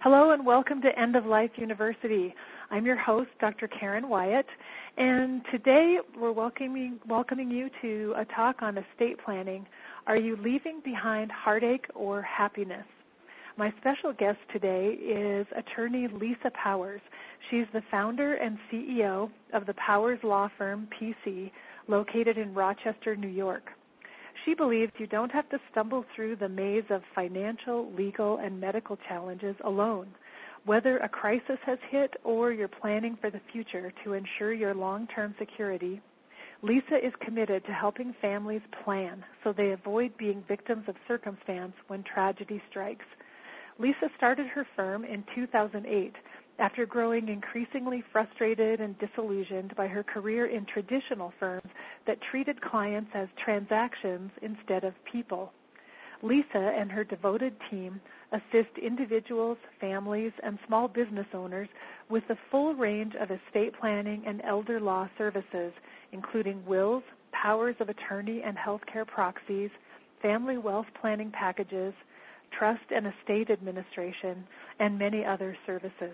Hello and welcome to End of Life University. I'm your host, Dr. Karen Wyatt, and today we're welcoming you to a talk on estate planning. Are you leaving behind heartache or happiness? My special guest today is attorney Lisa Powers. She's the founder and CEO of the Powers Law Firm, PC, located in Rochester, New York. She believes you don't have to stumble through the maze of financial, legal, and medical challenges alone. Whether a crisis has hit or you're planning for the future to ensure your long-term security, Lisa is committed to helping families plan so they avoid being victims of circumstance when tragedy strikes. Lisa started her firm in 2008 after growing increasingly frustrated and disillusioned by her career in traditional firms that treated clients as transactions instead of people. Lisa and her devoted team assist individuals, families, and small business owners with the full range of estate planning and elder law services, including wills, powers of attorney and healthcare proxies, family wealth planning packages, trust and estate administration, and many other services.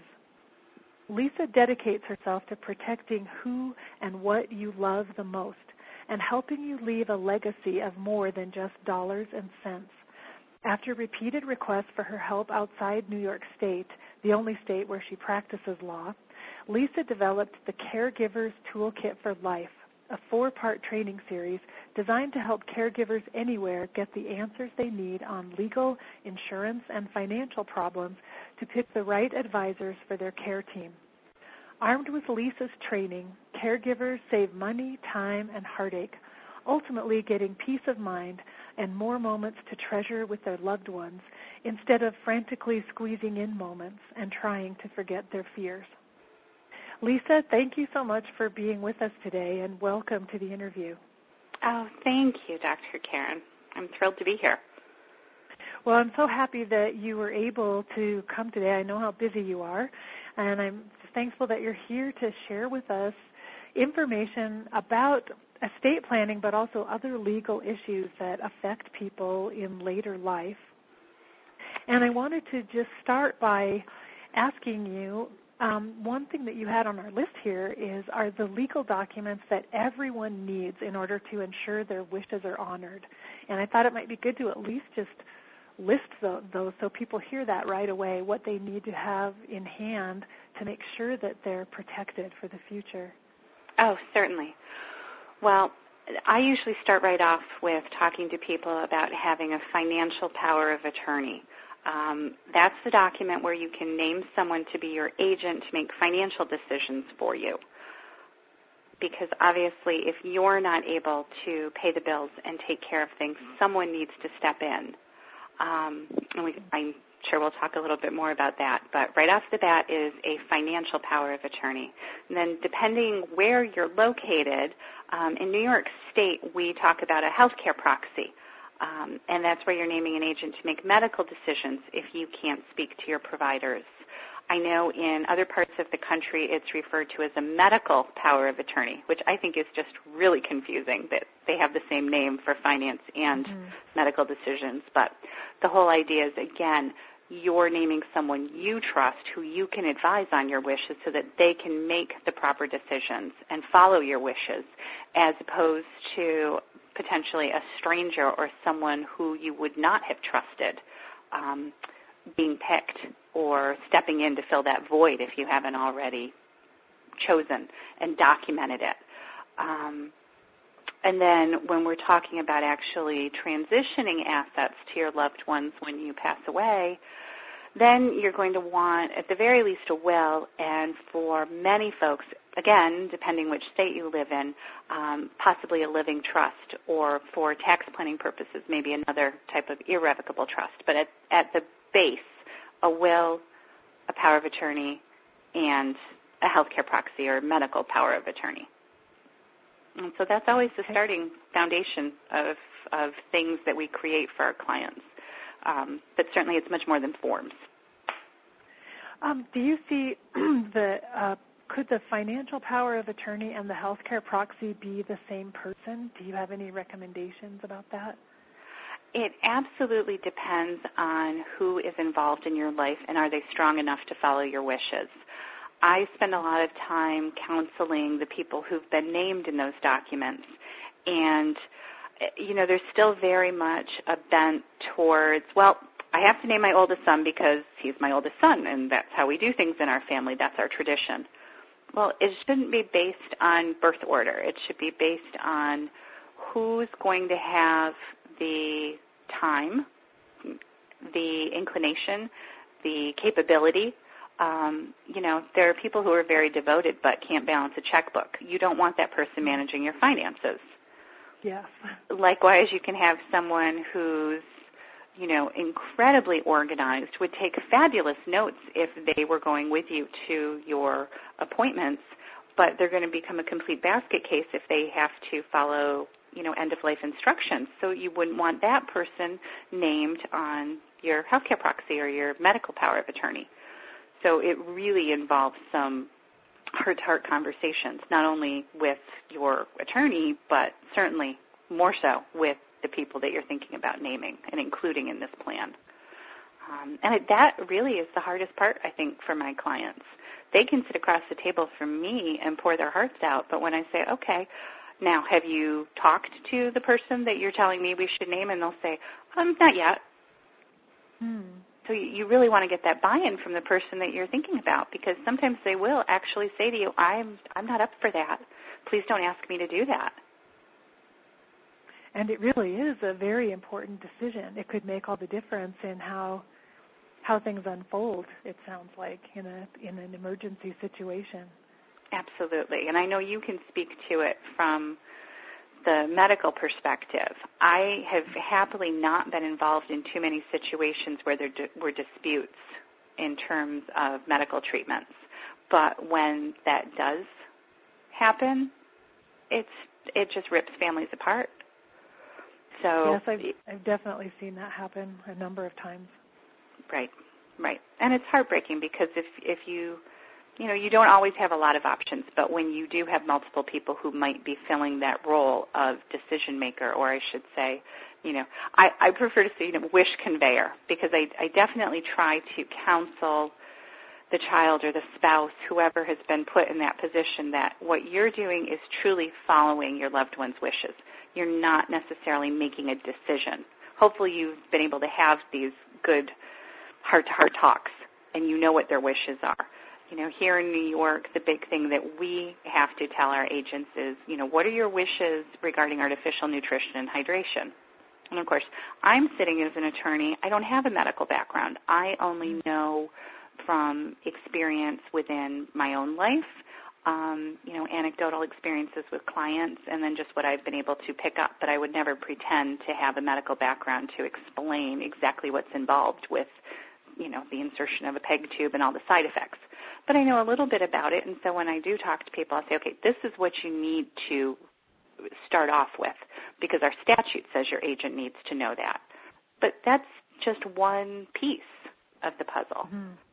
Lisa dedicates herself to protecting who and what you love the most and helping you leave a legacy of more than just dollars and cents. After repeated requests for her help outside New York State, the only state where she practices law, Lisa developed the Caregivers Toolkit for Life, a 4-part training series designed to help caregivers anywhere get the answers they need on legal, insurance, and financial problems to pick the right advisors for their care team. Armed with Lisa's training, caregivers save money, time, and heartache, ultimately getting peace of mind and more moments to treasure with their loved ones instead of frantically squeezing in moments and trying to forget their fears. Lisa, thank you so much for being with us today, and welcome to the interview. Oh, thank you, Dr. Karen. I'm thrilled to be here. Well, I'm so happy that you were able to come today. I know how busy you are, and I'm thankful that you're here to share with us information about estate planning, but also other legal issues that affect people in later life. And I wanted to just start by asking you, one thing that you had on our list here are the legal documents that everyone needs in order to ensure their wishes are honored. And I thought it might be good to at least just list those so people hear that right away, what they need to have in hand to make sure that they're protected for the future. Oh, certainly. Well, I usually start right off with talking to people about having a financial power of attorney. That's the document where you can name someone to be your agent to make financial decisions for you. Because obviously if you're not able to pay the bills and take care of things, someone needs to step in. I'm sure we'll talk a little bit more about that. But right off the bat is a financial power of attorney. And then depending where you're located, in New York State we talk about a healthcare proxy. And that's where you're naming an agent to make medical decisions if you can't speak to your providers. I know in other parts of the country it's referred to as a medical power of attorney, which I think is just really confusing that they have the same name for finance and medical decisions. But the whole idea is, again, you're naming someone you trust who you can advise on your wishes so that they can make the proper decisions and follow your wishes, as opposed to potentially a stranger or someone who you would not have trusted being picked or stepping in to fill that void if you haven't already chosen and documented it. And then when we're talking about actually transitioning assets to your loved ones when you pass away, then you're going to want, at the very least, a will, and for many folks, again, depending which state you live in, possibly a living trust, or for tax planning purposes, maybe another type of irrevocable trust. But at the base, a will, a power of attorney, and a healthcare proxy or medical power of attorney. And so that's always the starting foundation of things that we create for our clients. But certainly it's much more than forms. Do you see could the financial power of attorney and the healthcare proxy be the same person? Do you have any recommendations about that? It absolutely depends on who is involved in your life and are they strong enough to follow your wishes. I spend a lot of time counseling the people who've been named in those documents, and, there's still very much a bent towards, well, I have to name my oldest son because he's my oldest son, and that's how we do things in our family. That's our tradition. Well, it shouldn't be based on birth order. It should be based on who's going to have the time, the inclination, the capability. There are people who are very devoted but can't balance a checkbook. You don't want that person managing your finances. Yes. Likewise, you can have someone who's, incredibly organized, would take fabulous notes if they were going with you to your appointments, but they're going to become a complete basket case if they have to follow, end-of-life instructions. So you wouldn't want that person named on your healthcare proxy or your medical power of attorney. So it really involves some heart-to-heart conversations, not only with your attorney, but certainly more so with the people that you're thinking about naming and including in this plan. And that really is the hardest part, I think, for my clients. They can sit across the table from me and pour their hearts out, but when I say, okay, now have you talked to the person that you're telling me we should name? And they'll say, not yet. So you really want to get that buy-in from the person that you're thinking about, because sometimes they will actually say to you, I'm not up for that. Please don't ask me to do that. And it really is a very important decision. It could make all the difference in how things unfold, it sounds like, in an emergency situation. Absolutely. And I know you can speak to it from the medical perspective. I have happily not been involved in too many situations where there were disputes in terms of medical treatments. But when that does happen, it just rips families apart. So yes, I've definitely seen that happen a number of times. Right. And it's heartbreaking because if you don't always have a lot of options, but when you do have multiple people who might be filling that role of decision maker, or I should say, I prefer to say wish conveyor, because I definitely try to counsel the child or the spouse, whoever has been put in that position, that what you're doing is truly following your loved one's wishes. You're not necessarily making a decision. Hopefully you've been able to have these good heart-to-heart talks, and you know what their wishes are. Here in New York, the big thing that we have to tell our agents is, what are your wishes regarding artificial nutrition and hydration? And, of course, I'm sitting as an attorney. I don't have a medical background. I only know from experience within my own life, anecdotal experiences with clients, and then just what I've been able to pick up. But I would never pretend to have a medical background to explain exactly what's involved with, the insertion of a peg tube and all the side effects. But I know a little bit about it, and so when I do talk to people, I'll say, okay, this is what you need to start off with, because our statute says your agent needs to know that. But that's just one piece of the puzzle.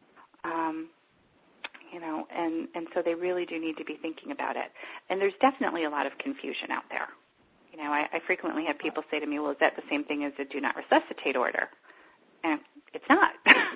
And so they really do need to be thinking about it. And there's definitely a lot of confusion out there. I frequently have people say to me, well, is that the same thing as a do not resuscitate order? And it's not.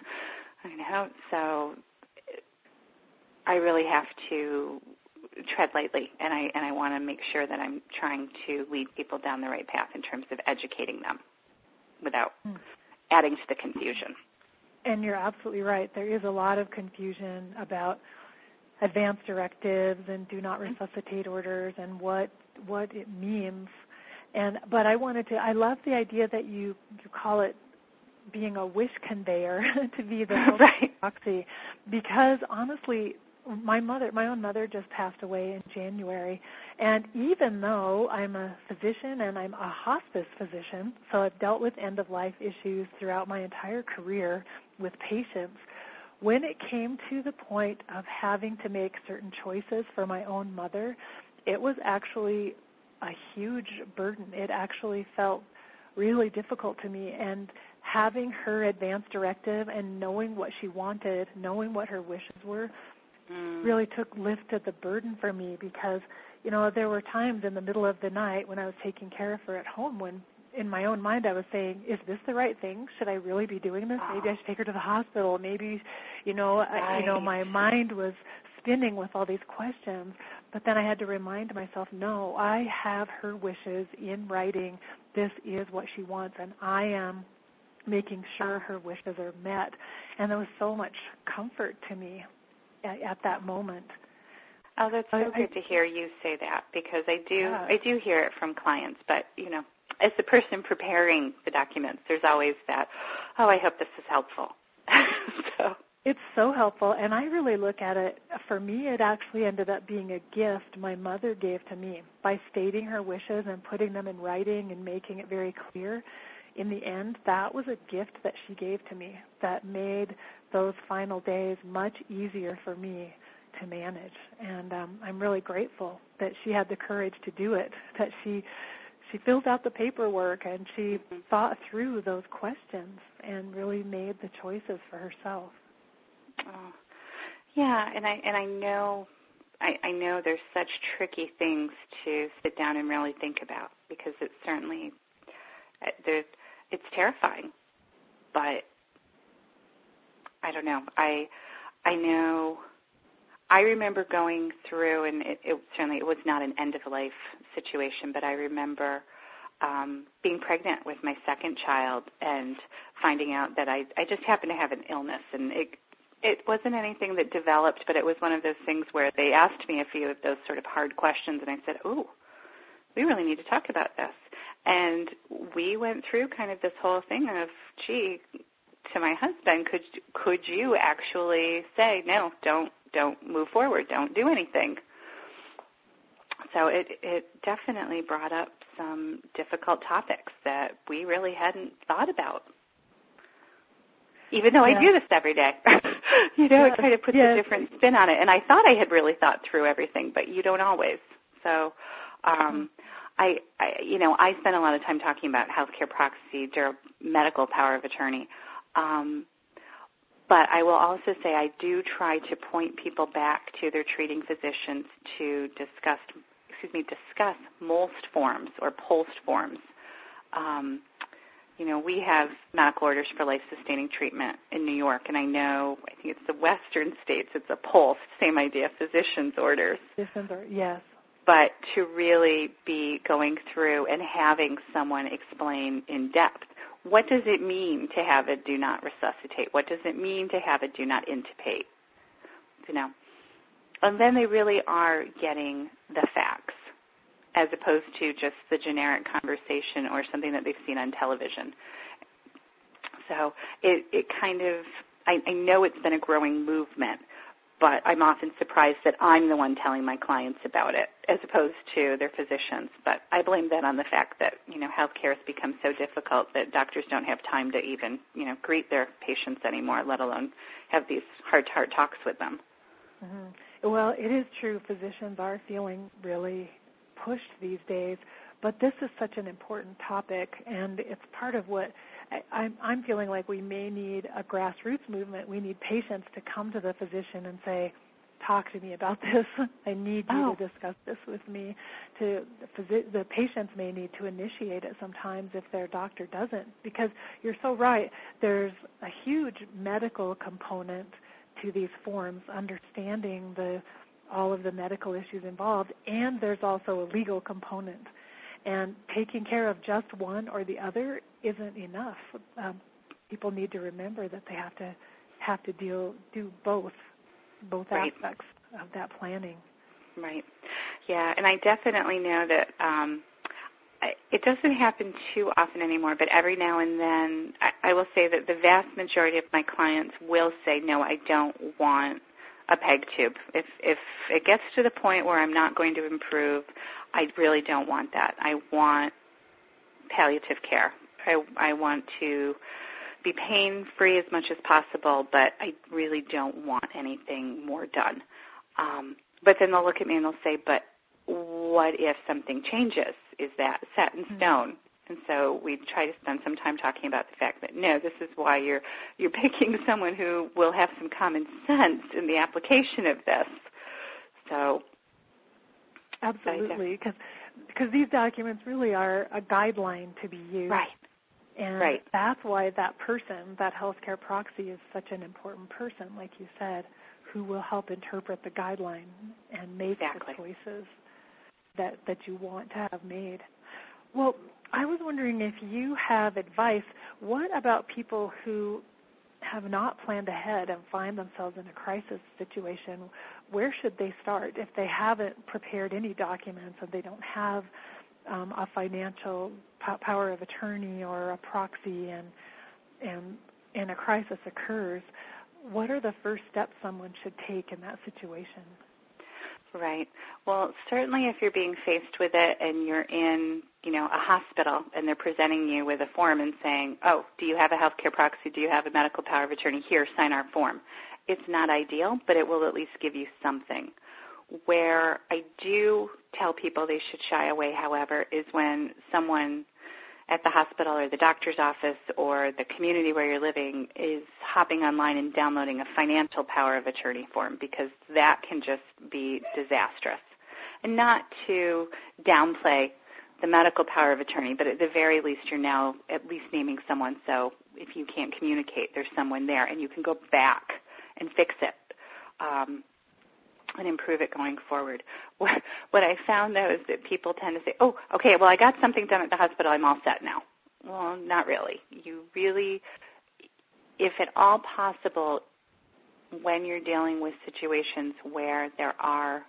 So I really have to tread lightly, and I want to make sure that I'm trying to lead people down the right path in terms of educating them without adding to the confusion. And you're absolutely right. There is a lot of confusion about advance directives and do not resuscitate orders and what it means. But I love the idea that you call it being a wish conveyor to be the right. proxy, because honestly, my own mother just passed away in January, and even though I'm a physician and I'm a hospice physician, so I've dealt with end-of-life issues throughout my entire career with patients, when it came to the point of having to make certain choices for my own mother, it was actually a huge burden. It actually felt really difficult to me, and having her advance directive and knowing what she wanted, knowing what her wishes were, really lifted the burden for me, because, there were times in the middle of the night when I was taking care of her at home when in my own mind, I was saying, is this the right thing? Should I really be doing this? Maybe I should take her to the hospital. Maybe, my mind was spinning with all these questions. But then I had to remind myself, no, I have her wishes in writing. This is what she wants, and I am making sure her wishes are met. And there was so much comfort to me at that moment. Oh, that's so good to hear you say that, because I do hear it from clients. But, as the person preparing the documents, there's always that, oh, I hope this is helpful. So. It's so helpful, and I really look at it, for me, it actually ended up being a gift my mother gave to me by stating her wishes and putting them in writing and making it very clear. In the end, that was a gift that she gave to me that made those final days much easier for me to manage. And I'm really grateful that she had the courage to do it, that she filled out the paperwork and she thought through those questions and really made the choices for herself. Oh, yeah, and I know there's such tricky things to sit down and really think about, because it's certainly it's terrifying. But I don't know. I remember going through, and it was not an end-of-life situation, but I remember being pregnant with my second child and finding out that I just happened to have an illness, and it wasn't anything that developed, but it was one of those things where they asked me a few of those sort of hard questions, and I said, oh, we really need to talk about this. And we went through kind of this whole thing of, gee, to my husband, could you actually say, no, don't move forward, don't do anything? So it definitely brought up some difficult topics that we really hadn't thought about. Even though I do this every day, it kind of puts a different spin on it. And I thought I had really thought through everything, but you don't always. So I spend a lot of time talking about healthcare proxy, medical power of attorney. But I will also say I do try to point people back to their treating physicians to discuss MOLST forms or POLST forms. We have medical orders for life-sustaining treatment in New York, and I think it's the western states, it's a POLST, same idea, physician's orders. Yes. But to really be going through and having someone explain in depth, what does it mean to have a do not resuscitate? What does it mean to have a do not intubate? And then they really are getting the facts, as opposed to just the generic conversation or something that they've seen on television. So it kind of, I know it's been a growing movement, but I'm often surprised that I'm the one telling my clients about it as opposed to their physicians. But I blame that on the fact that, healthcare has become so difficult that doctors don't have time to even, greet their patients anymore, let alone have these heart-to-heart talks with them. Mm-hmm. Well, it is true. Physicians are feeling really pushed these days, but this is such an important topic, and it's part of what I'm feeling like we may need a grassroots movement. We need patients to come to the physician and say, talk to me about this. I need you to discuss this with me. The patients may need to initiate it sometimes if their doctor doesn't, because you're so right. There's a huge medical component to these forms, understanding all of the medical issues involved, and there's also a legal component. And taking care of just one or the other isn't enough. People need to remember that they have to do both right. aspects of that planning. Right. Yeah, and I definitely know that it doesn't happen too often anymore, but every now and then I will say that the vast majority of my clients will say, no, I don't want a PEG tube. If it gets to the point where I'm not going to improve, I really don't want that. I want palliative care. I want to be pain-free as much as possible, but I really don't want anything more done. But then they'll look at me and they'll say, but what if something changes? Is that set in stone? And so we try to spend some time talking about the fact that, no, this is why you're picking someone who will have some common sense in the application of this. So absolutely, because because these documents really are a guideline to be used. Right. And that's why that person, that healthcare proxy, is such an important person, like you said, who will help interpret the guideline and make the choices that you want to have made. Well, I was wondering if you have advice. What about people who have not planned ahead and find themselves in a crisis situation? Where should they start if they haven't prepared any documents and they don't have a financial power of attorney or a proxy, and a crisis occurs? What are the first steps someone should take in that situation? Right. Well, certainly if you're being faced with it and you're in, a hospital and they're presenting you with a form and saying, oh, do you have a healthcare proxy? Do you have a medical power of attorney? Here, sign our form. It's not ideal, but it will at least give you something. Where I do tell people they should shy away, however, is when someone at the hospital or the doctor's office or the community where you're living is hopping online and downloading a financial power of attorney form, because that can just be disastrous. And not to downplay the medical power of attorney, but at the very least you're now at least naming someone, so if you can't communicate, there's someone there, and you can go back and fix it and improve it going forward. What I found, though, is that people tend to say, oh, okay, well, I got something done at the hospital, I'm all set now. Well, not really. You really, if at all possible, when you're dealing with situations where there are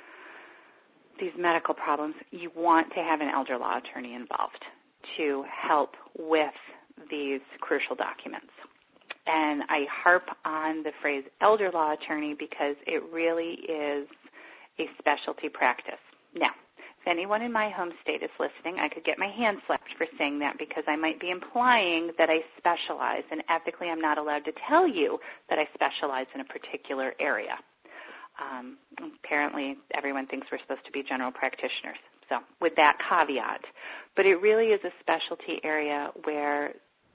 these medical problems, you want to have an elder law attorney involved to help with these crucial documents. And I harp on the phrase elder law attorney because it really is a specialty practice. Now, if anyone in my home state is listening, I could get my hand slapped for saying that, because I might be implying that I specialize, and ethically I'm not allowed to tell you that I specialize in a particular area. Apparently everyone thinks we're supposed to be general practitioners, so with that caveat. But it really is a specialty area where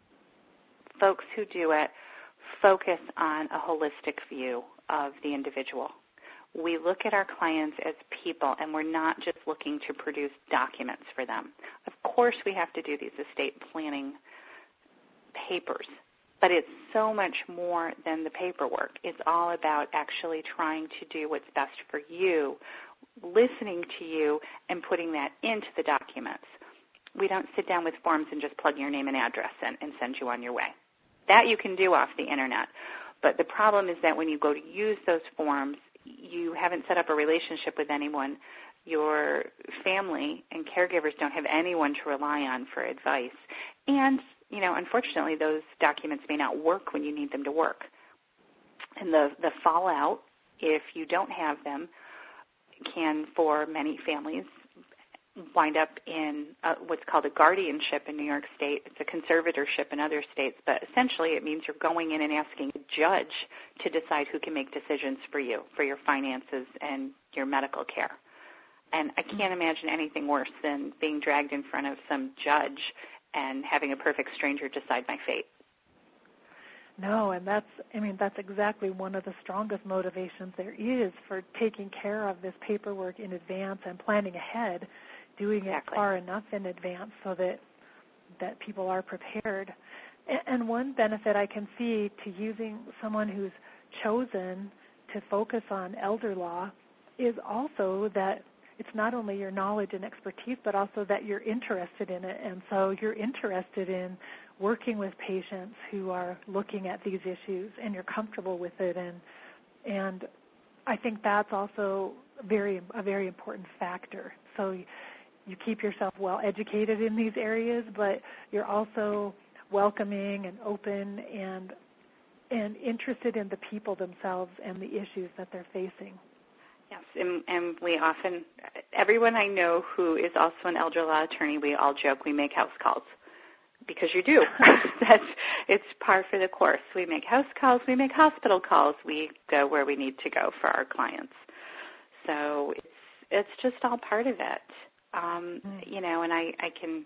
folks who do it focus on a holistic view of the individual. We look at our clients as people, and we're not just looking to produce documents for them. Of course, we have to do these estate planning papers, but it's so much more than the paperwork. It's all about actually trying to do what's best for you, listening to you, and putting that into the documents. We don't sit down with forms and just plug your name and address in and send you on your way. That you can do off the Internet. But the problem is that when you go to use those forms, you haven't set up a relationship with anyone. Your family and caregivers don't have anyone to rely on for advice. And, unfortunately, those documents may not work when you need them to work. And the fallout, if you don't have them, can, for many families, wind up in what's called a guardianship in New York State. It's a conservatorship in other states, but essentially it means you're going in and asking a judge to decide who can make decisions for you, for your finances and your medical care. And I can't imagine anything worse than being dragged in front of some judge and having a perfect stranger decide my fate. No, and that's exactly one of the strongest motivations there is for taking care of this paperwork in advance and planning ahead, doing it far enough in advance so that people are prepared. And one benefit I can see to using someone who's chosen to focus on elder law is also that it's not only your knowledge and expertise, but also that you're interested in it. And so you're interested in working with patients who are looking at these issues, and you're comfortable with it. And I think that's also a very important factor. So you keep yourself well educated in these areas, but you're also welcoming and open and interested in the people themselves and the issues that they're facing. Yes, and we often, everyone I know who is also an elder law attorney, we all joke we make house calls, because you do. It's par for the course. We make house calls, we make hospital calls, we go where we need to go for our clients. So it's just all part of it. And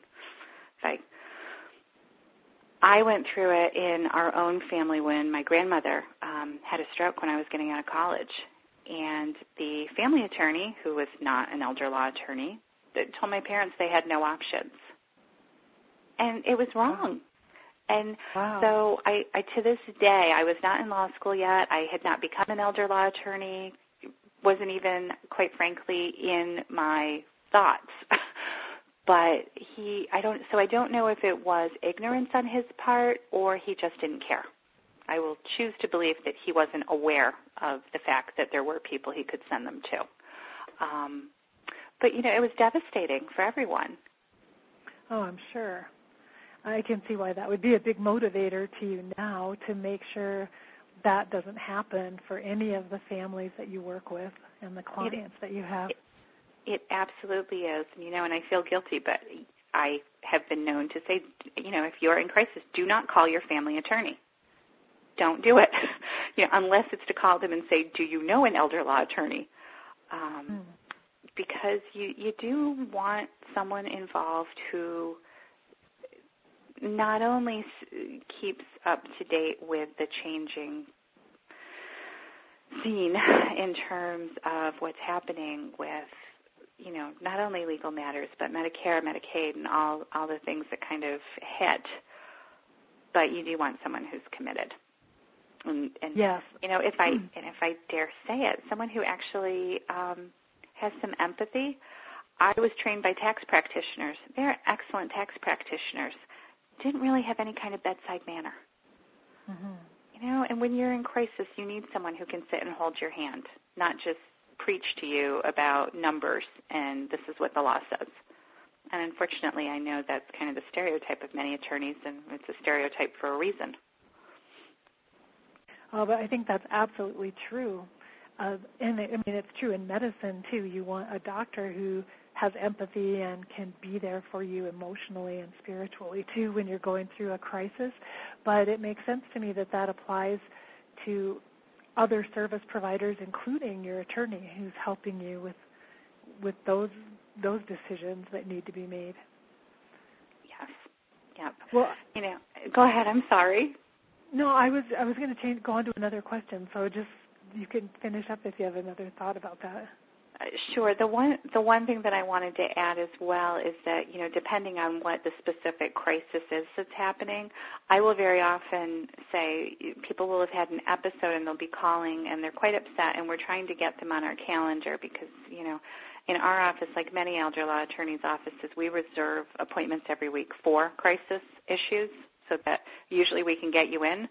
I went through it in our own family when my grandmother had a stroke when I was getting out of college. And the family attorney, who was not an elder law attorney, told my parents they had no options. And it was wrong. And so I to this day, I was not in law school yet. I had not become an elder law attorney, wasn't even, quite frankly, in my thoughts. But I don't know if it was ignorance on his part or he just didn't care. I will choose to believe that he wasn't aware of the fact that there were people he could send them to. But, it was devastating for everyone. Oh, I'm sure. I can see why that would be a big motivator to you now to make sure that doesn't happen for any of the families that you work with and the clients that you have. It absolutely is, and I feel guilty, but I have been known to say, if you're in crisis, do not call your family attorney. Don't do it, unless it's to call them and say, do you know an elder law attorney? Because you do want someone involved who not only keeps up to date with the changing scene in terms of what's happening with, not only legal matters, but Medicare, Medicaid, and all the things that kind of hit, but you do want someone who's committed. And yes. If I dare say it, someone who actually has some empathy. I was trained by tax practitioners. They're excellent tax practitioners. Didn't really have any kind of bedside manner. Mm-hmm. And when you're in crisis, you need someone who can sit and hold your hand, not just preach to you about numbers and this is what the law says. And unfortunately, I know that's kind of the stereotype of many attorneys, and it's a stereotype for a reason. Oh, but I think that's absolutely true. And it's true in medicine, too. You want a doctor who has empathy and can be there for you emotionally and spiritually, too, when you're going through a crisis. But it makes sense to me that applies to other service providers, including your attorney, who's helping you with those decisions that need to be made. Yes. Yep. Well, go ahead. I'm sorry. No, I was going to go on to another question. So just you can finish up if you have another thought about that. Sure. The one thing that I wanted to add as well is that, depending on what the specific crisis is that's happening, I will very often say people will have had an episode and they'll be calling and they're quite upset, and we're trying to get them on our calendar because, in our office, like many elder law attorneys' offices, we reserve appointments every week for crisis issues so that usually we can get you in.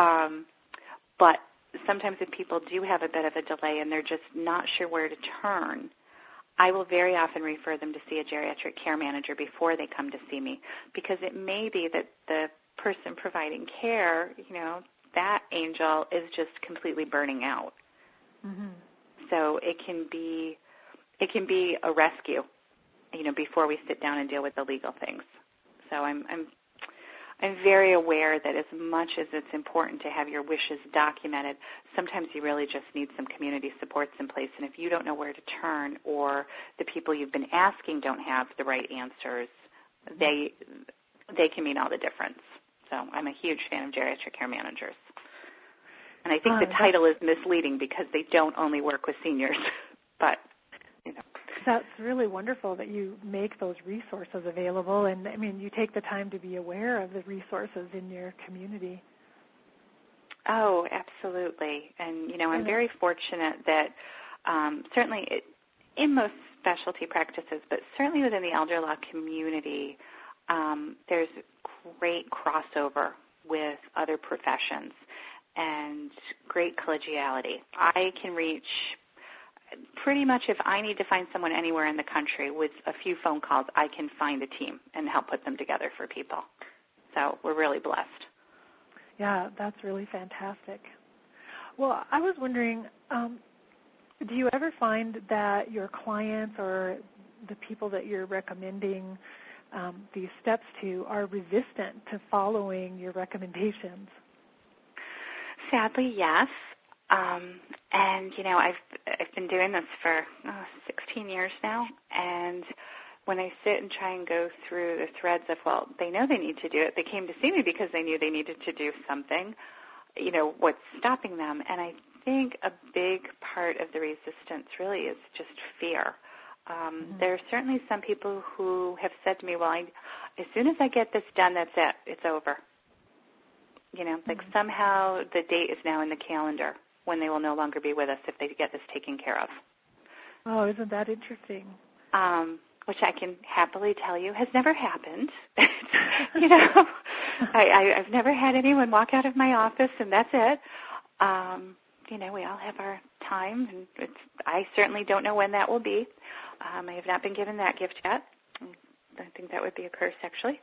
But sometimes if people do have a bit of a delay and they're just not sure where to turn, I will very often refer them to see a geriatric care manager before they come to see me, because it may be that the person providing care, that angel is just completely burning out. Mm-hmm. So it can be a rescue, before we sit down and deal with the legal things. So I'm very aware that as much as it's important to have your wishes documented, sometimes you really just need some community supports in place. And if you don't know where to turn, or the people you've been asking don't have the right answers, they can mean all the difference. So I'm a huge fan of geriatric care managers. And I think the title is misleading because they don't only work with seniors, but, That's really wonderful that you make those resources available, and, you take the time to be aware of the resources in your community. Oh, absolutely. And, I'm very fortunate that certainly in most specialty practices, but certainly within the elder law community, there's great crossover with other professions and great collegiality. I can reach pretty much, if I need to find someone anywhere in the country, with a few phone calls, I can find a team and help put them together for people. So we're really blessed. Yeah, that's really fantastic. Well, I was wondering, do you ever find that your clients or the people that you're recommending these steps to are resistant to following your recommendations? Sadly, yes. And, I've been doing this for 16 years now, and when I sit and try and go through the threads of, well, they know they need to do it. They came to see me because they knew they needed to do something. What's stopping them? And I think a big part of the resistance really is just fear. There are certainly some people who have said to me, well, as soon as I get this done, that's it. It's over. Like somehow the date is now in the calendar when they will no longer be with us if they get this taken care of. Oh, isn't that interesting? Which I can happily tell you has never happened. I've never had anyone walk out of my office and that's it. We all have our time, and I certainly don't know when that will be. I have not been given that gift yet. I think that would be a curse, actually.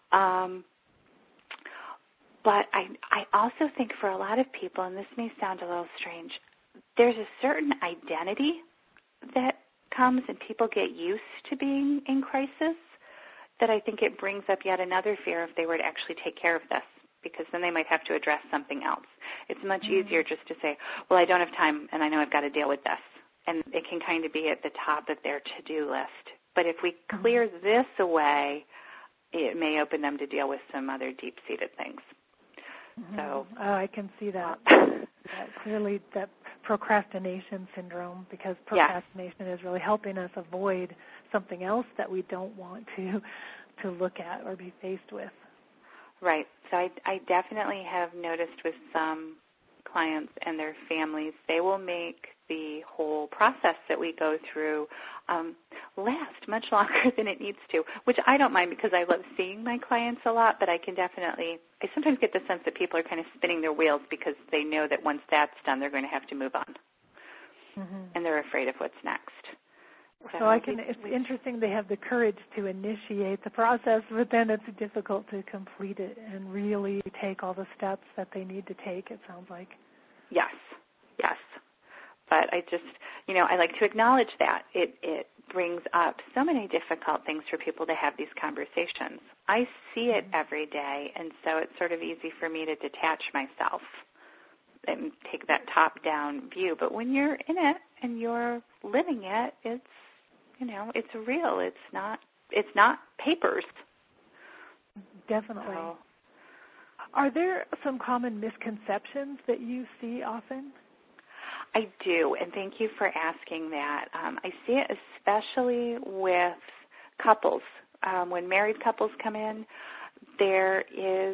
But I also think for a lot of people, and this may sound a little strange, there's a certain identity that comes and people get used to being in crisis that I think it brings up yet another fear if they were to actually take care of this, because then they might have to address something else. It's much easier just to say, well, I don't have time and I know I've got to deal with this. And it can kind of be at the top of their to-do list. But if we clear this away, it may open them to deal with some other deep-seated things. So, I can see that. Clearly that procrastination syndrome, because procrastination is really helping us avoid something else that we don't want to look at or be faced with. Right. So I definitely have noticed with some clients and their families, they will make the whole process that we go through last much longer than it needs to, which I don't mind because I love seeing my clients a lot, but I sometimes get the sense that people are kind of spinning their wheels because they know that once that's done, they're going to have to move on. And they're afraid of what's next. So it's interesting they have the courage to initiate the process, but then it's difficult to complete it and really take all the steps that they need to take, it sounds like. Yes. But I just, I like to acknowledge that. It brings up so many difficult things for people to have these conversations. I see it every day, and so it's sort of easy for me to detach myself and take that top-down view. But when you're in it and you're living it, it's real. It's not papers. Definitely. So, are there some common misconceptions that you see often? I do, and thank you for asking that. I see it especially with couples. When married couples come in, there is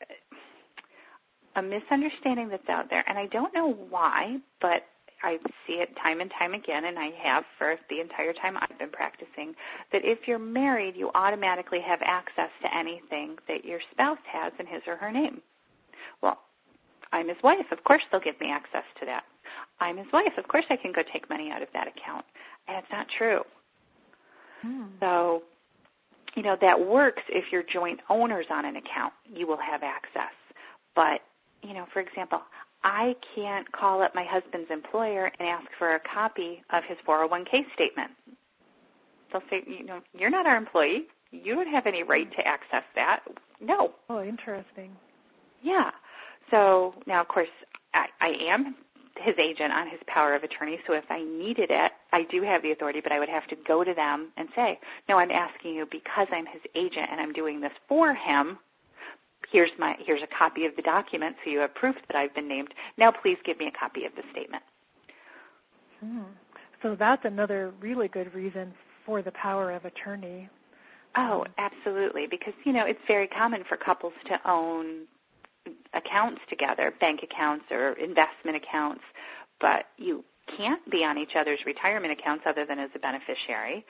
a misunderstanding that's out there, and I don't know why, but I see it time and time again, and I have for the entire time I've been practicing, that if you're married, you automatically have access to anything that your spouse has in his or her name. Well, I'm his wife. Of course they'll give me access to that. I'm his wife. Of course I can go take money out of that account. And it's not true. So, that works if you're joint owners on an account. You will have access. But, for example, I can't call up my husband's employer and ask for a copy of his 401k statement. They'll say, you're not our employee. You don't have any right to access that. No. Oh, interesting. Yeah. So now, of course, I am his agent on his power of attorney, so if I needed it, I do have the authority, but I would have to go to them and say, no, I'm asking you because I'm his agent and I'm doing this for him. Here's a copy of the document, so you have proof that I've been named. Now please give me a copy of the statement. So that's another really good reason for the power of attorney. Oh, absolutely, because, it's very common for couples to own accounts together, bank accounts or investment accounts, but you can't be on each other's retirement accounts other than as a beneficiary.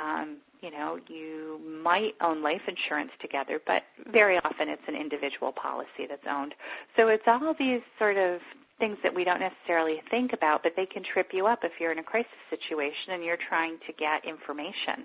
You might own life insurance together, but very often it's an individual policy that's owned. So it's all these sort of things that we don't necessarily think about, but they can trip you up if you're in a crisis situation and you're trying to get information.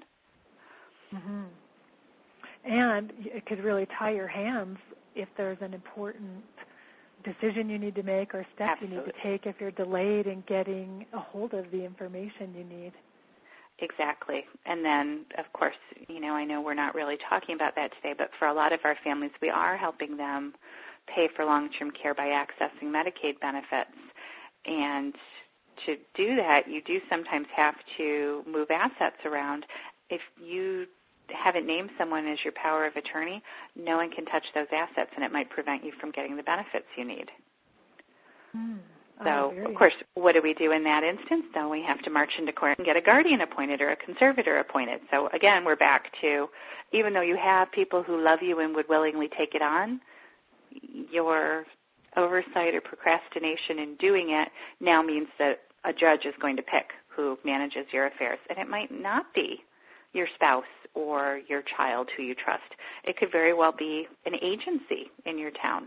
And it could really tie your hands if there's an important decision you need to make or step you need to take if you're delayed in getting a hold of the information you need. Exactly. And then, of course, I know we're not really talking about that today, but for a lot of our families, we are helping them pay for long-term care by accessing Medicaid benefits. And to do that, you do sometimes have to move assets around. If you haven't named someone as your power of attorney, no one can touch those assets, and it might prevent you from getting the benefits you need. So, of course, what do we do in that instance? Then we have to march into court and get a guardian appointed or a conservator appointed. So, again, we're back to, even though you have people who love you and would willingly take it on, your oversight or procrastination in doing it now means that a judge is going to pick who manages your affairs. And it might not be your spouse or your child who you trust. It could very well be an agency in your town,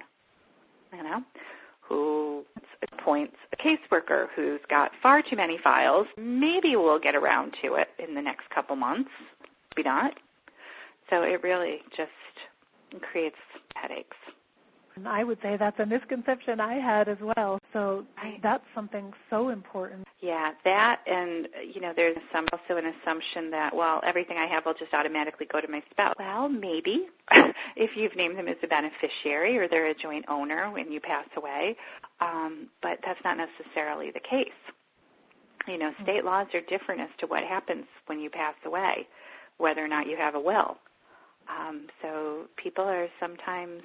who appoints a caseworker who's got far too many files. Maybe we'll get around to it in the next couple months, maybe not. So it really just creates headaches. And I would say that's a misconception I had as well. So that's something so important. Yeah, that, and, there's also an assumption that, well, everything I have will just automatically go to my spouse. Well, maybe, if you've named them as a beneficiary or they're a joint owner when you pass away, but that's not necessarily the case. State laws are different as to what happens when you pass away, whether or not you have a will. So people are sometimes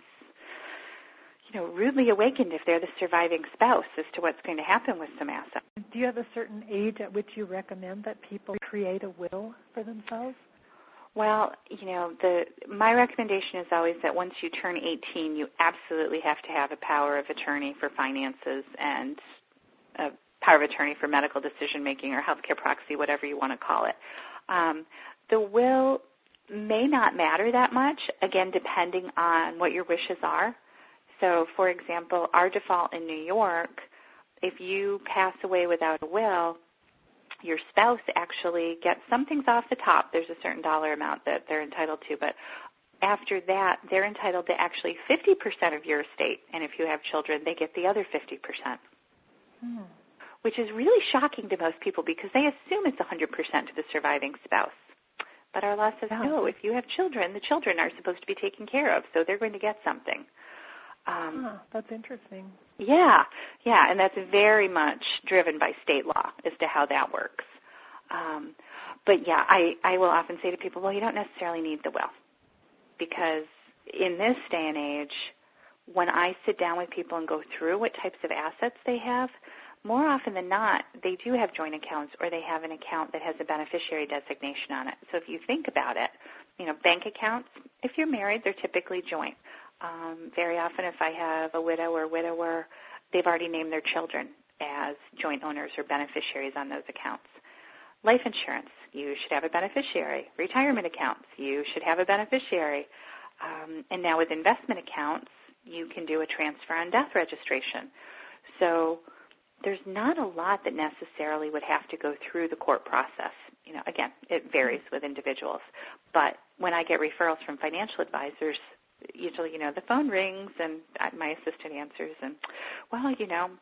rudely awakened if they're the surviving spouse as to what's going to happen with some assets. Do you have a certain age at which you recommend that people create a will for themselves? Well, my recommendation is always that once you turn 18, you absolutely have to have a power of attorney for finances and a power of attorney for medical decision-making or healthcare proxy, whatever you want to call it. The will may not matter that much, again, depending on what your wishes are. So, for example, our default in New York, if you pass away without a will, your spouse actually gets some things off the top. There's a certain dollar amount that they're entitled to, but after that, they're entitled to actually 50% of your estate, and if you have children, they get the other 50%, which is really shocking to most people because they assume it's 100% to the surviving spouse. But our law says, no, if you have children, the children are supposed to be taken care of, so they're going to get something. That's interesting. Yeah, and that's very much driven by state law as to how that works. But yeah, I will often say to people, well, you don't necessarily need the will, because in this day and age, when I sit down with people and go through what types of assets they have, more often than not, they do have joint accounts or they have an account that has a beneficiary designation on it. So if you think about it, bank accounts, if you're married, they're typically joint. Very often if I have a widow or widower, they've already named their children as joint owners or beneficiaries on those accounts. Life insurance, you should have a beneficiary. Retirement accounts, you should have a beneficiary. And now with investment accounts, you can do a transfer on death registration. So there's not a lot that necessarily would have to go through the court process. Again, it varies with individuals. But when I get referrals from financial advisors, usually, the phone rings and my assistant answers and, well,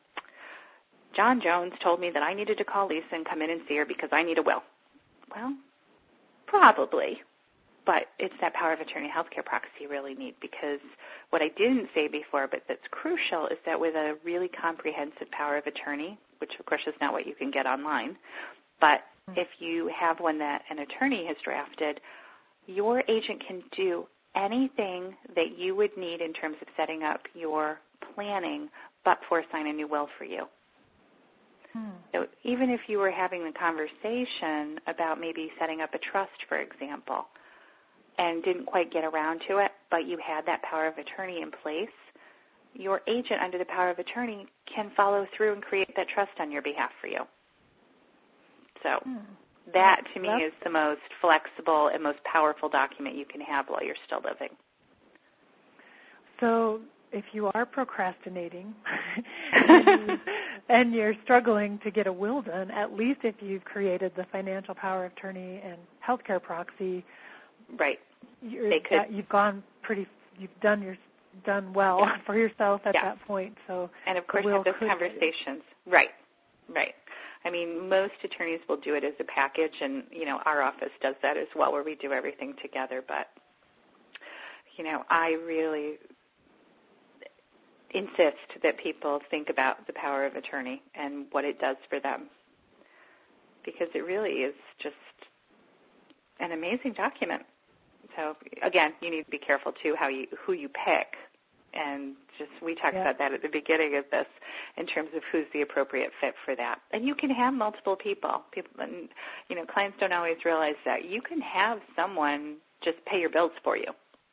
John Jones told me that I needed to call Lisa and come in and see her because I need a will. Well, probably, but it's that power of attorney healthcare proxy you really need, because what I didn't say before, but that's crucial, is that with a really comprehensive power of attorney, which of course is not what you can get online, but if you have one that an attorney has drafted, your agent can do anything that you would need in terms of setting up your planning, but for sign a new will for you. So even if you were having the conversation about maybe setting up a trust, for example, and didn't quite get around to it, but you had that power of attorney in place, your agent under the power of attorney can follow through and create that trust on your behalf for you. So that, to me, is the most flexible and most powerful document you can have while you're still living. So if you are procrastinating and you're struggling to get a will done, at least if you've created the financial power of attorney and healthcare proxy, right? You've done well for yourself at that point. So, and of course, have those conversations. Right. I mean, most attorneys will do it as a package, and our office does that as well, where we do everything together. But I really insist that people think about the power of attorney and what it does for them, because it really is just an amazing document. So again, you need to be careful too who you pick And we talked about that at the beginning of this in terms of who's the appropriate fit for that. And you can have multiple people. And, clients don't always realize that. You can have someone just pay your bills for you.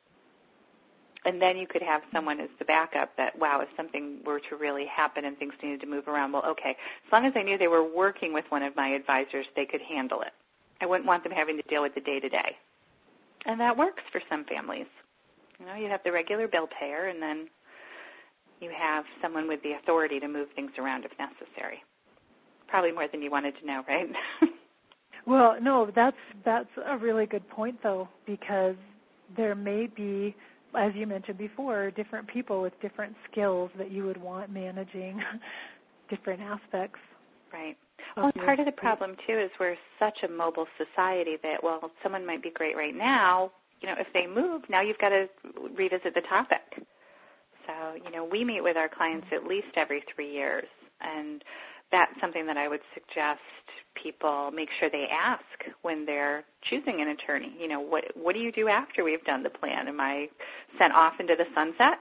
And then you could have someone as the backup that, if something were to really happen and things needed to move around, okay, as long as I knew they were working with one of my advisors, they could handle it. I wouldn't want them having to deal with the day-to-day. And that works for some families. You have the regular bill payer, and then you have someone with the authority to move things around if necessary. Probably more than you wanted to know, right? Well, no, that's a really good point, though, because there may be, as you mentioned before, different people with different skills that you would want managing different aspects. Right. Well, part of the problem, too, is we're such a mobile society that, someone might be great right now. If they move, now you've got to revisit the topic. So, we meet with our clients at least every 3 years, and that's something that I would suggest people make sure they ask when they're choosing an attorney. What do you do after we've done the plan? Am I sent off into the sunset?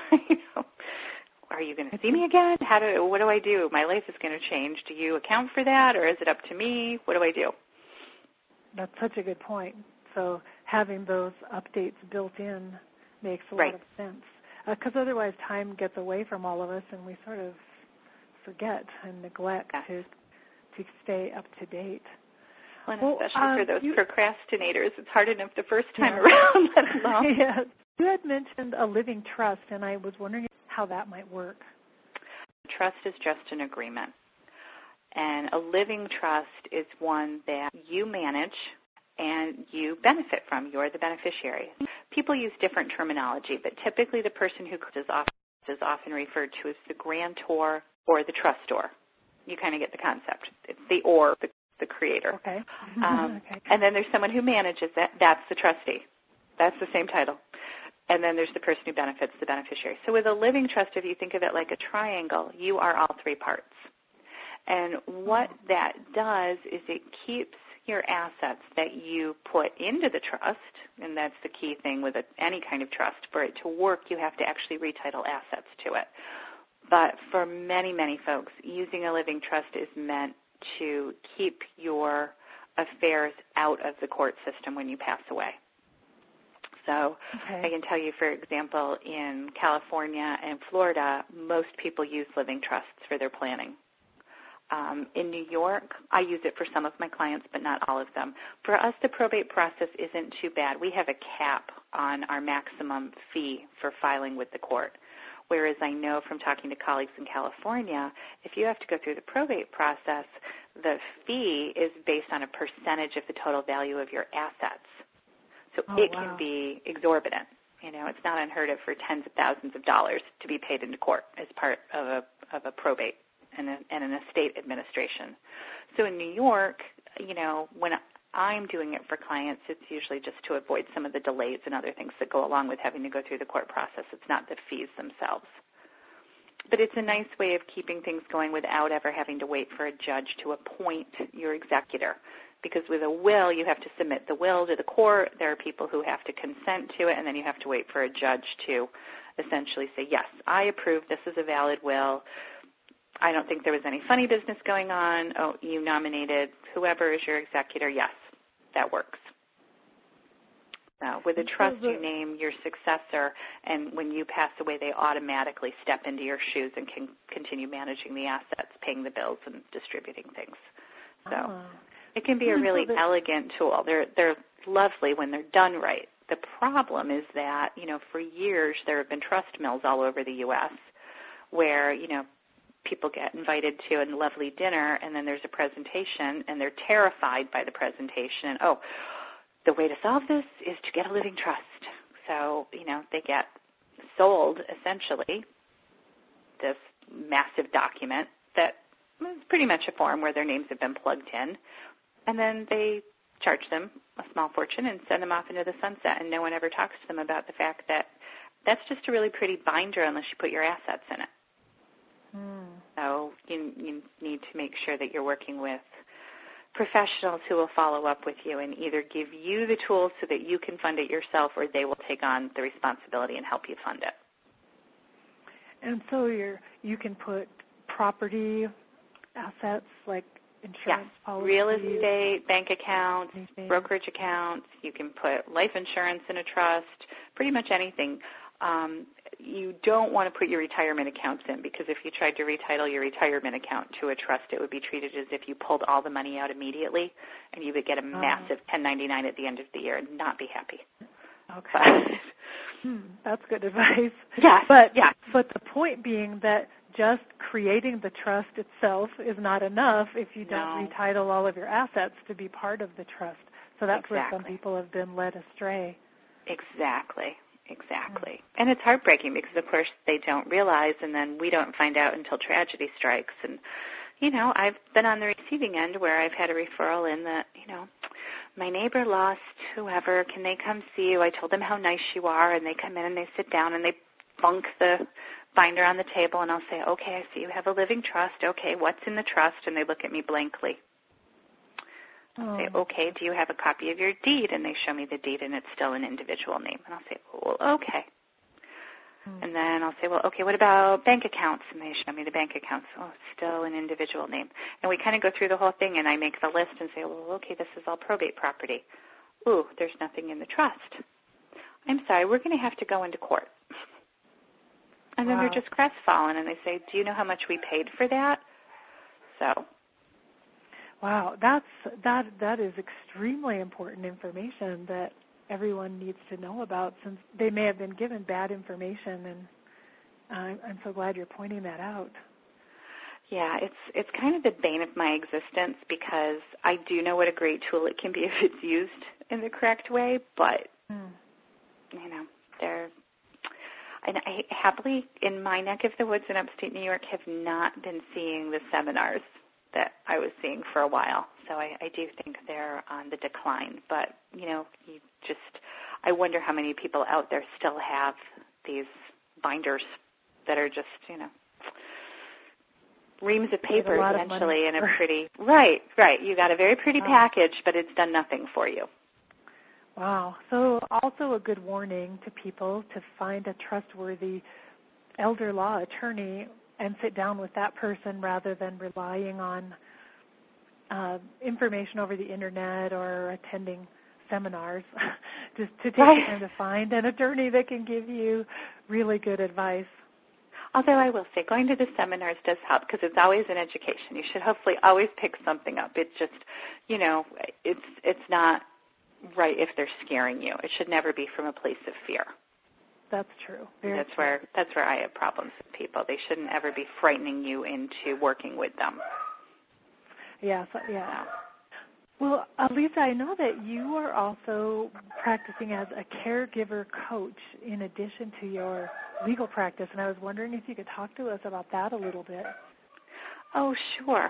Are you going to see me again? What do I do? My life is going to change. Do you account for that, or is it up to me? What do I do? That's such a good point. So having those updates built in makes a lot of sense. Because otherwise time gets away from all of us and we sort of forget and neglect to stay up to date. Well, especially for those procrastinators, it's hard enough the first time around, let alone. Yes. You had mentioned a living trust, and I was wondering how that might work. Trust is just an agreement. And a living trust is one that you manage and you benefit from. You're the beneficiary. People use different terminology, but typically the person who is often referred to as the grantor or the trustor. You kind of get the concept. It's the creator. Okay. Okay. And then there's someone who manages it. That's the trustee. That's the same title. And then there's the person who benefits, the beneficiary. So with a living trust, if you think of it like a triangle, you are all three parts. And what that does is it keeps your assets that you put into the trust, and that's the key thing with any kind of trust. For it to work, you have to actually retitle assets to it. But for many, many folks, using a living trust is meant to keep your affairs out of the court system when you pass away. So I can tell you, for example, in California and Florida, most people use living trusts for their planning. In New York, I use it for some of my clients, but not all of them. For us, the probate process isn't too bad. We have a cap on our maximum fee for filing with the court, whereas I know from talking to colleagues in California, if you have to go through the probate process, the fee is based on a percentage of the total value of your assets. So it can be exorbitant. It's not unheard of for tens of thousands of dollars to be paid into court as part of a probate and an estate administration. So in New York, when I'm doing it for clients, it's usually just to avoid some of the delays and other things that go along with having to go through the court process. It's not the fees themselves. But it's a nice way of keeping things going without ever having to wait for a judge to appoint your executor. Because with a will, you have to submit the will to the court. There are people who have to consent to it, and then you have to wait for a judge to essentially say, yes, I approve, this is a valid will. I don't think there was any funny business going on. Oh, you nominated whoever is your executor. Yes, that works. With a trust, you name your successor, and when you pass away, they automatically step into your shoes and can continue managing the assets, paying the bills, and distributing things. So it can be a really elegant tool. They're lovely when they're done right. The problem is that, for years there have been trust mills all over the U.S. where, people get invited to a lovely dinner, and then there's a presentation, and they're terrified by the presentation. Oh, the way to solve this is to get a living trust. So, they get sold, essentially, this massive document that is pretty much a form where their names have been plugged in, and then they charge them a small fortune and send them off into the sunset, and no one ever talks to them about the fact that that's just a really pretty binder unless you put your assets in it. So you need to make sure that you're working with professionals who will follow up with you and either give you the tools so that you can fund it yourself, or they will take on the responsibility and help you fund it. And so you can put property assets like insurance policies. Real estate, bank accounts, brokerage accounts. You can put life insurance in a trust, pretty much anything. You don't want to put your retirement accounts in, because if you tried to retitle your retirement account to a trust, it would be treated as if you pulled all the money out immediately, and you would get a massive 1099 at the end of the year and not be happy. Okay. That's good advice. Yes. But the point being that just creating the trust itself is not enough if you don't retitle all of your assets to be part of the trust. So that's where some people have been led astray. Exactly. And it's heartbreaking because, of course, they don't realize, and then we don't find out until tragedy strikes. And, I've been on the receiving end where I've had a referral in that, my neighbor lost whoever. Can they come see you? I told them how nice you are, and they come in and they sit down and they bunk the binder on the table, and I'll say, okay, I see you have a living trust. Okay, what's in the trust? And they look at me blankly. I'll say, okay, do you have a copy of your deed? And they show me the deed, and it's still an individual name. And I'll say, well, okay. And then I'll say, well, okay, what about bank accounts? And they show me the bank accounts. Oh, still an individual name. And we kind of go through the whole thing, and I make the list and say, well, okay, this is all probate property. Ooh, there's nothing in the trust. I'm sorry, we're going to have to go into court. And then they're just crestfallen, and they say, do you know how much we paid for that? So. Wow, that is extremely important information that everyone needs to know about, since they may have been given bad information, and I'm so glad you're pointing that out. Yeah, it's kind of the bane of my existence, because I do know what a great tool it can be if it's used in the correct way, but, and I happily, in my neck of the woods in upstate New York, have not been seeing the seminars that I was seeing for a while. So I do think they're on the decline. But, I wonder how many people out there still have these binders that are just, reams of paper essentially in a pretty, right. You got a very pretty package, but it's done nothing for you. Wow. So also a good warning to people to find a trustworthy elder law attorney and sit down with that person rather than relying on information over the Internet or attending seminars. Just to take the time to find an attorney that can give you really good advice. Although I will say, going to the seminars does help, because it's always an education. You should hopefully always pick something up. It's just, it's not right if they're scaring you. It should never be from a place of fear. That's true. That's where I have problems with people. They shouldn't ever be frightening you into working with them. Yes, yeah. Well, Lisa, I know that you are also practicing as a caregiver coach in addition to your legal practice, and I was wondering if you could talk to us about that a little bit. Oh, sure.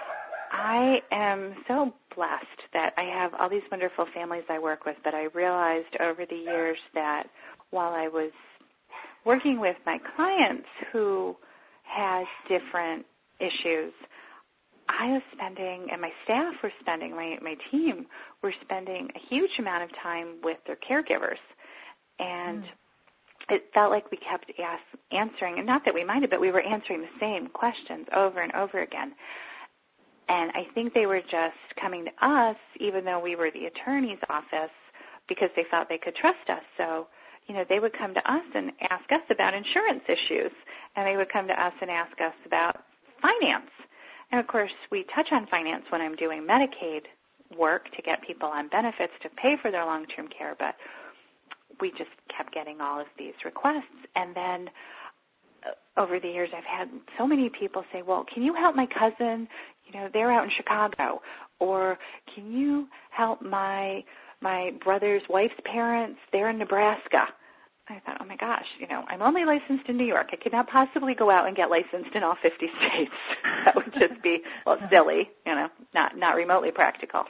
I am so blessed that I have all these wonderful families I work with, but I realized over the years that while I was working with my clients who had different issues, I was spending, and my staff were spending, my team were spending a huge amount of time with their caregivers. And it felt like we kept answering, and not that we minded, but we were answering the same questions over and over again. And I think they were just coming to us, even though we were the attorney's office, because they thought they could trust us. So, they would come to us and ask us about insurance issues, and they would come to us and ask us about finance. And, of course, we touch on finance when I'm doing Medicaid work to get people on benefits to pay for their long-term care, but we just kept getting all of these requests. And then over the years, I've had so many people say, well, can you help my cousin? They're out in Chicago. Or can you help my brother's wife's parents? They're in Nebraska. I thought, oh, my gosh, I'm only licensed in New York. I could not possibly go out and get licensed in all 50 states. That would just be, silly, not remotely practical.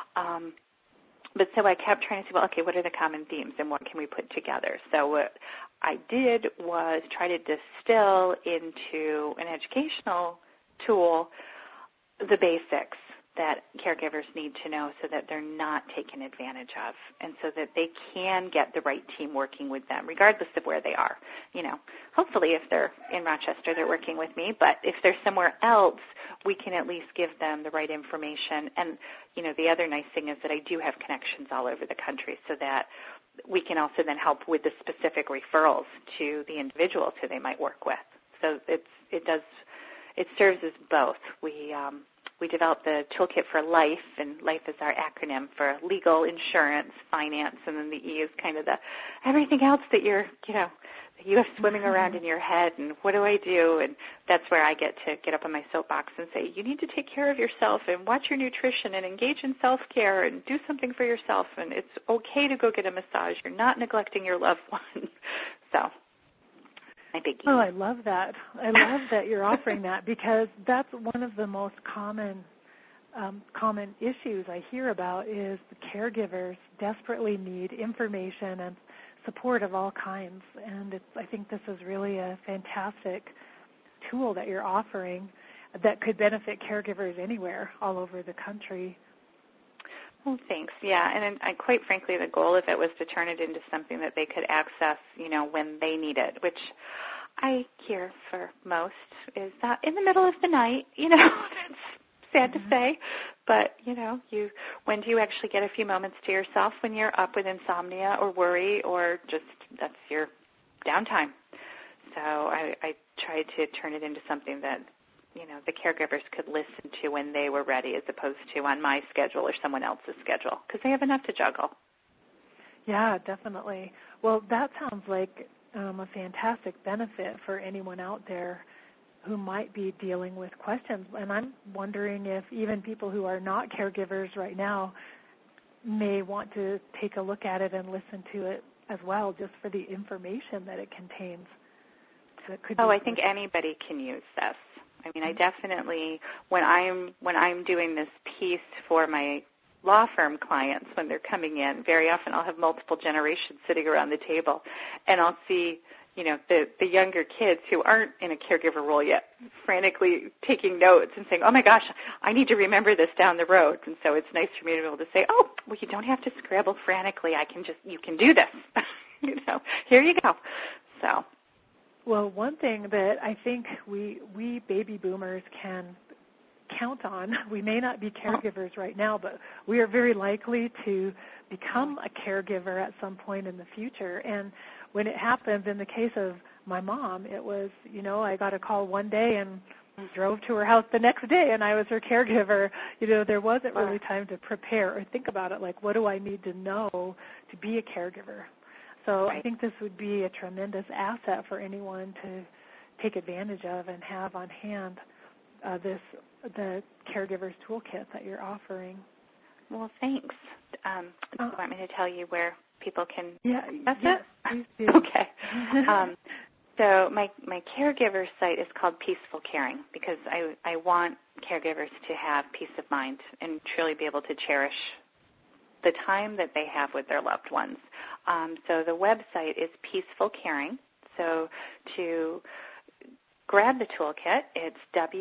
But so I kept trying to say, well, okay, what are the common themes and what can we put together? So what I did was try to distill into an educational tool the basics. that caregivers need to know so that they're not taken advantage of, and so that they can get the right team working with them, regardless of where they are. Hopefully if they're in Rochester, they're working with me, but if they're somewhere else, we can at least give them the right information. And, the other nice thing is that I do have connections all over the country so that we can also then help with the specific referrals to the individuals who they might work with. So it serves as both. We developed the Toolkit for Life, and LIFE is our acronym for legal, insurance, finance, and then the E is kind of the everything else that you have swimming around in your head, and what do I do? And that's where I get to get up on my soapbox and say, you need to take care of yourself and watch your nutrition and engage in self-care and do something for yourself, and it's okay to go get a massage. You're not neglecting your loved one. So. Oh, I love that. I love that you're offering that, because that's one of the most common issues I hear about is the caregivers desperately need information and support of all kinds. And I think this is really a fantastic tool that you're offering that could benefit caregivers anywhere all over the country. Well, thanks. Yeah, and quite frankly, the goal of it was to turn it into something that they could access, when they need it, which I hear for most is that in the middle of the night. That's sad to say, but, when do you actually get a few moments to yourself when you're up with insomnia or worry or just that's your downtime? So I tried to turn it into something that the caregivers could listen to when they were ready, as opposed to on my schedule or someone else's schedule, because they have enough to juggle. Yeah, definitely. Well, that sounds like a fantastic benefit for anyone out there who might be dealing with questions. And I'm wondering if even people who are not caregivers right now may want to take a look at it and listen to it as well, just for the information that it contains. So it could I think anybody can use this. I mean, I definitely, when I'm doing this piece for my law firm clients, when they're coming in, very often I'll have multiple generations sitting around the table, and I'll see, the younger kids who aren't in a caregiver role yet frantically taking notes and saying, oh my gosh, I need to remember this down the road. And so it's nice for me to be able to say, oh, well, you don't have to scrabble frantically. You can do this. Here you go. So. Well, one thing that I think we baby boomers can count on, we may not be caregivers right now, but we are very likely to become a caregiver at some point in the future. And when it happens, in the case of my mom, it was, I got a call one day and drove to her house the next day, and I was her caregiver. There wasn't really time to prepare or think about it, like, what do I need to know to be a caregiver? So I think this would be a tremendous asset for anyone to take advantage of and have on hand, the Caregivers Toolkit that you're offering. Well, thanks. Do you want me to tell you where people can access it? Please do. Okay. So my caregiver site is called Peaceful Caring, because I want caregivers to have peace of mind and truly be able to cherish the time that they have with their loved ones. So the website is Peaceful Caring. So to grab the toolkit, it's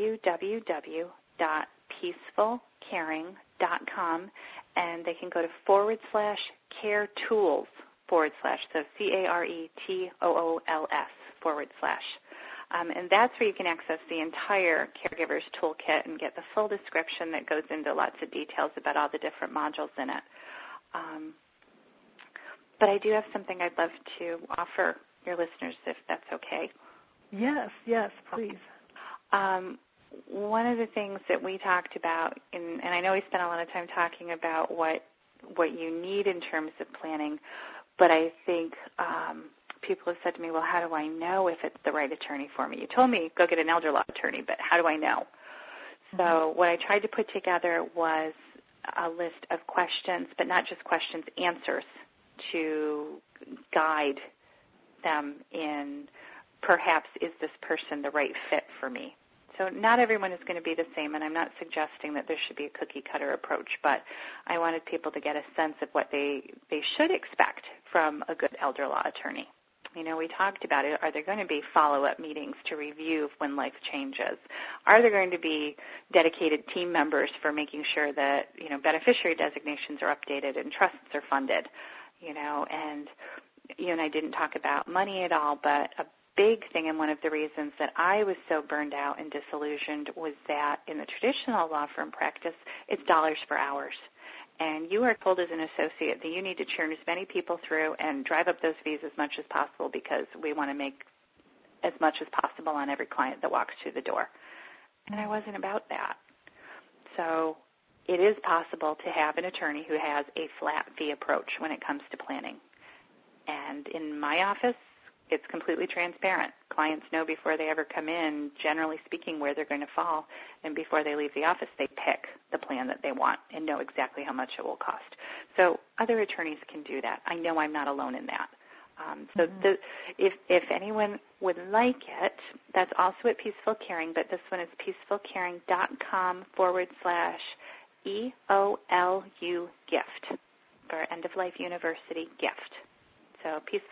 www.peacefulcaring.com, and they can go to /care tools /, so CARETOOLS /. And that's where you can access the entire Caregivers Toolkit and get the full description that goes into lots of details about all the different modules in it. But I do have something I'd love to offer your listeners, if that's okay. Yes, please. One of the things that we talked about, and I know we spent a lot of time talking about what you need in terms of planning, but I think people have said to me, well, how do I know if it's the right attorney for me? You told me go get an elder law attorney, but how do I know? So what I tried to put together was a list of questions, but not just questions, answers to guide them in perhaps is this person the right fit for me. So not everyone is going to be the same, and I'm not suggesting that there should be a cookie-cutter approach, but I wanted people to get a sense of what they should expect from a good elder law attorney. We talked about it. Are there going to be follow-up meetings to review when life changes? Are there going to be dedicated team members for making sure that, beneficiary designations are updated and trusts are funded? And you and I didn't talk about money at all, but a big thing, and one of the reasons that I was so burned out and disillusioned, was that in the traditional law firm practice, it's dollars for hours. And you are told as an associate that you need to churn as many people through and drive up those fees as much as possible because we want to make as much as possible on every client that walks through the door. And I wasn't about that. So it is possible to have an attorney who has a flat fee approach when it comes to planning. And in my office, it's completely transparent. Clients know before they ever come in, generally speaking, where they're going to fall. And before they leave the office, they pick the plan that they want and know exactly how much it will cost. So other attorneys can do that. I know I'm not alone in that. If anyone would like it, that's also at Peaceful Caring, but this one is peacefulcaring.com/EOLU gift for End of Life University gift. So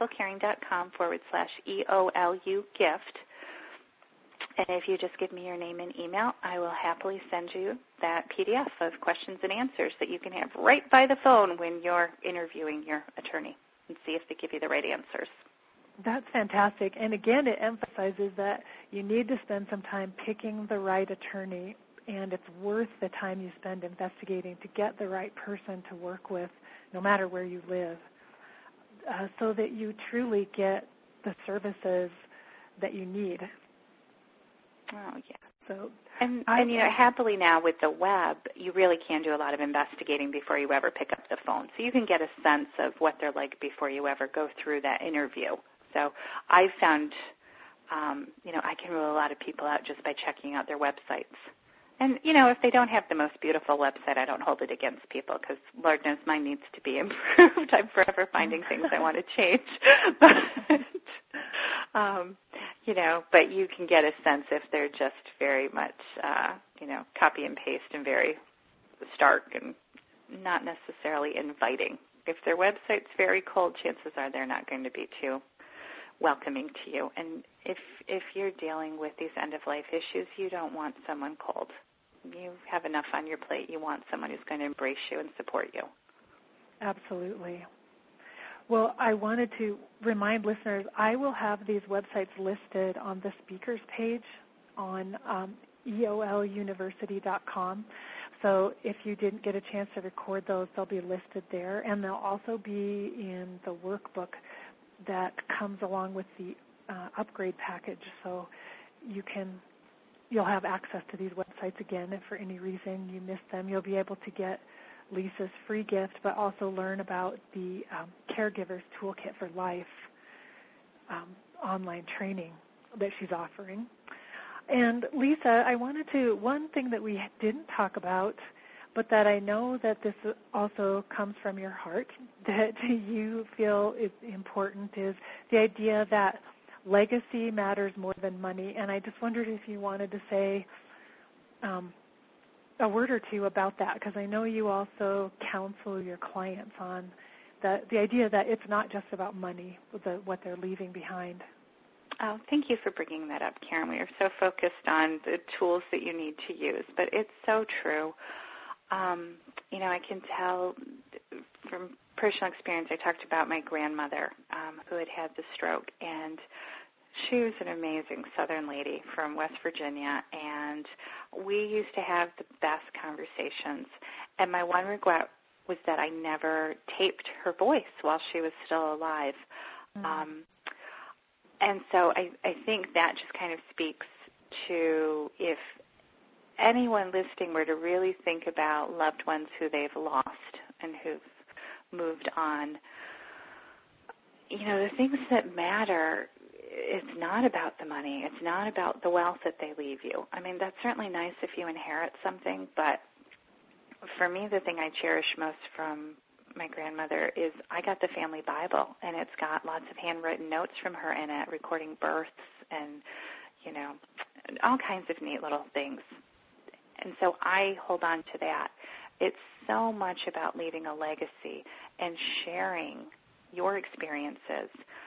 peacefulcaring.com/EOLU gift. And if you just give me your name and email, I will happily send you that PDF of questions and answers that you can have right by the phone when you're interviewing your attorney and see if they give you the right answers. That's fantastic. And again, it emphasizes that you need to spend some time picking the right attorney, and it's worth the time you spend investigating to get the right person to work with, no matter where you live, so that you truly get the services that you need. Oh, yeah. So, and happily now with the web, you really can do a lot of investigating before you ever pick up the phone. So you can get a sense of what they're like before you ever go through that interview. So I found, I can rule a lot of people out just by checking out their websites. And, if they don't have the most beautiful website, I don't hold it against people because Lord knows mine needs to be improved. I'm forever finding things I want to change. But you can get a sense if they're just very much, copy and paste and very stark and not necessarily inviting. If their website's very cold, chances are they're not going to be too welcoming to you. And if you're dealing with these end-of-life issues, you don't want someone cold. You have enough on your plate. You want someone who's going to embrace you and support you. Absolutely. Well, I wanted to remind listeners, I will have these websites listed on the speakers page on EOLuniversity.com. So if you didn't get a chance to record those, they'll be listed there. And they'll also be in the workbook that comes along with the upgrade package. So you'll have access to these websites again. If for any reason you missed them, you'll be able to get Lisa's free gift, but also learn about the Caregiver's Toolkit for Life online training that she's offering. And Lisa, one thing that we didn't talk about, but that I know that this also comes from your heart, that you feel is important, is the idea that legacy matters more than money. And I just wondered if you wanted to say a word or two about that, because I know you also counsel your clients on the idea that it's not just about money, what they're leaving behind. Oh, thank you for bringing that up, Karen. We are so focused on the tools that you need to use, but it's so true. I can tell from personal experience, I talked about my grandmother who had the stroke, and she was an amazing Southern lady from West Virginia, and we used to have the best conversations. And my one regret was that I never taped her voice while she was still alive. Mm-hmm. And so I think that just kind of speaks to, if anyone listening were to really think about loved ones who they've lost and who've moved on, the things that matter, it's not about the money. It's not about the wealth that they leave you. I mean, that's certainly nice if you inherit something, but for me, the thing I cherish most from my grandmother is I got the family Bible, and it's got lots of handwritten notes from her in it, recording births and, all kinds of neat little things. And so I hold on to that. It's so much about leaving a legacy and sharing your experiences.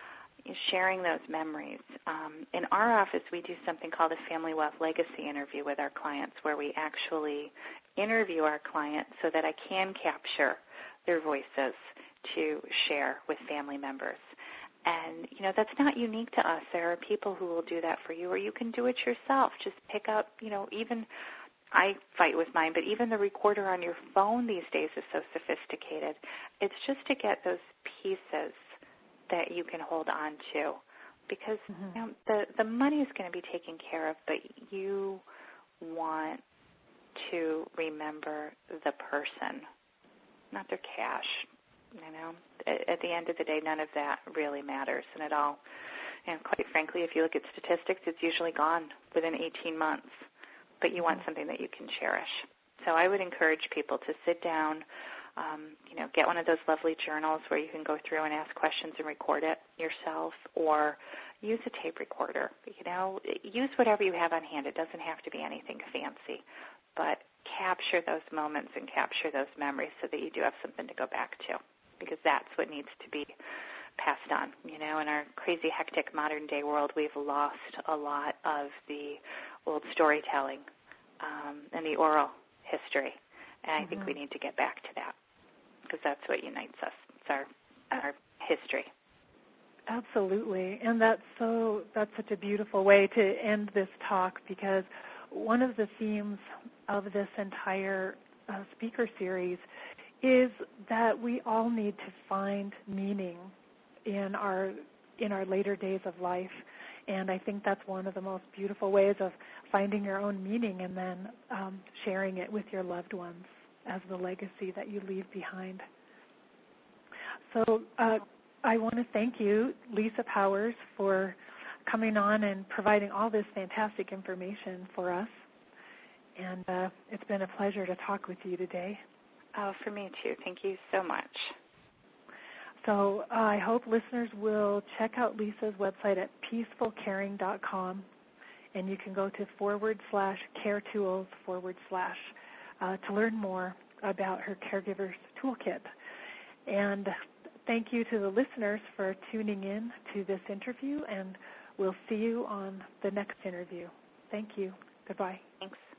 sharing those memories. In our office, we do something called a Family Wealth Legacy interview with our clients, where we actually interview our clients so that I can capture their voices to share with family members. And, that's not unique to us. There are people who will do that for you, or you can do it yourself. Just pick up, even I fight with mine, but even the recorder on your phone these days is so sophisticated. It's just to get those pieces that you can hold on to, because the money is going to be taken care of, but you want to remember the person, not their cash. At the end of the day, none of that really matters, and it all. And quite frankly, if you look at statistics, it's usually gone within 18 months. But you want something that you can cherish. So I would encourage people to sit down, get one of those lovely journals where you can go through and ask questions and record it yourself, or use a tape recorder. Use whatever you have on hand. It doesn't have to be anything fancy, but capture those moments and capture those memories so that you do have something to go back to, because that's what needs to be passed on. In our crazy, hectic modern-day world, we've lost a lot of the old storytelling and the oral history, and I think we need to get back to that, because that's what unites us. It's our history. Absolutely, and that's such a beautiful way to end this talk, because one of the themes of this entire speaker series is that we all need to find meaning in our later days of life. And I think that's one of the most beautiful ways of finding your own meaning, and then sharing it with your loved ones as the legacy that you leave behind. So I want to thank you, Lisa Powers, for coming on and providing all this fantastic information for us. And it's been a pleasure to talk with you today. Oh, for me too. Thank you so much. So I hope listeners will check out Lisa's website at peacefulcaring.com, and you can go to /caretools/ to learn more about her Caregiver's Toolkit. And thank you to the listeners for tuning in to this interview, and we'll see you on the next interview. Thank you. Goodbye. Thanks.